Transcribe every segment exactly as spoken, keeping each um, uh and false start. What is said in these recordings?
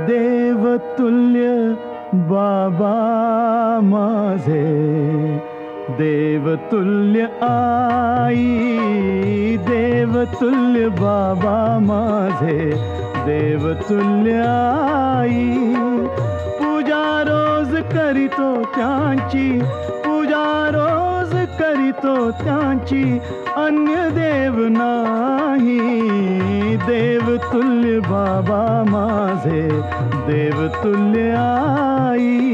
देवतुल्य बाबा माझे, देवतुल्य आई, देवतुल्य बाबा माझे, देवतुल्य आई. पूजा रोज करीतो त्यांची, पूजा रोज करीतो त्यांची, अन्य देव नाही. देवतुल्य बाबा माझे, देवतुल्य आई.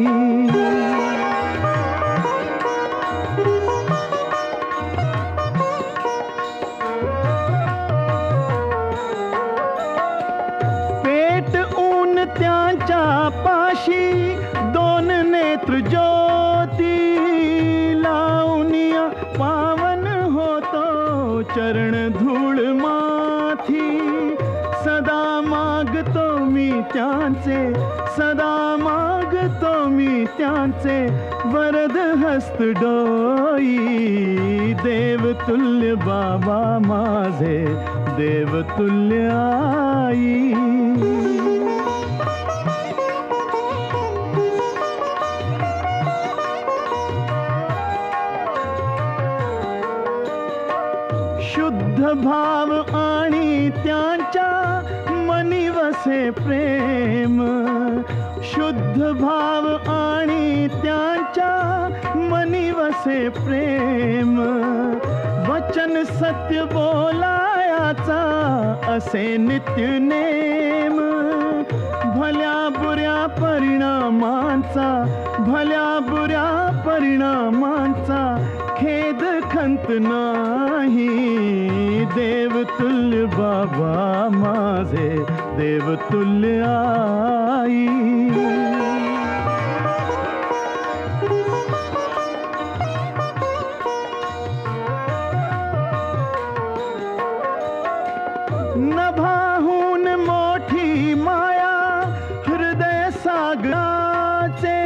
पेट ऊन त्यांच्या पाशी, दोन नेत्र ज्योती लावनिया पावन होतो चरण धूळ माथी. सदा मागतो मी त्यांचे, सदा मागतो मी त्यांचे, वरद हस्त डोई. देवतुल्य बाबा माझे, देवतुल्य आई. शुद्ध भाव आणि त्यांच्या मनी वसे प्रेम, शुद्ध भाव आणि त्यांच्या मनी वसे प्रेम. वचन सत्य बोलायाचा असे नित्य नेम. भल्या बुऱ्या परिणामांचा, भल्या बुऱ्या परिणामांचा खेद खंत नाही. देवतुल्य बाबा माझे, देवतुल्य आई. नभाहून मोठी माया हृदय सागराचे,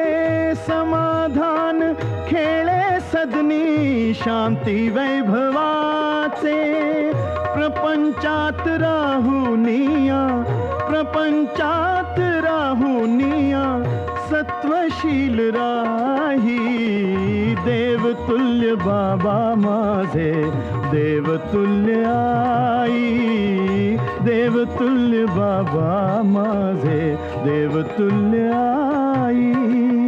समाधान खेळे सदनी शांती वैभवाचे. प्रपंचात राहुनिया, प्रपंचात राहुनिया, सत्वशील राही. देवतुल्य बाबा माझे, देवतुल्य आई. देवतुल्य बाबा माझे, देवतुल्य आई.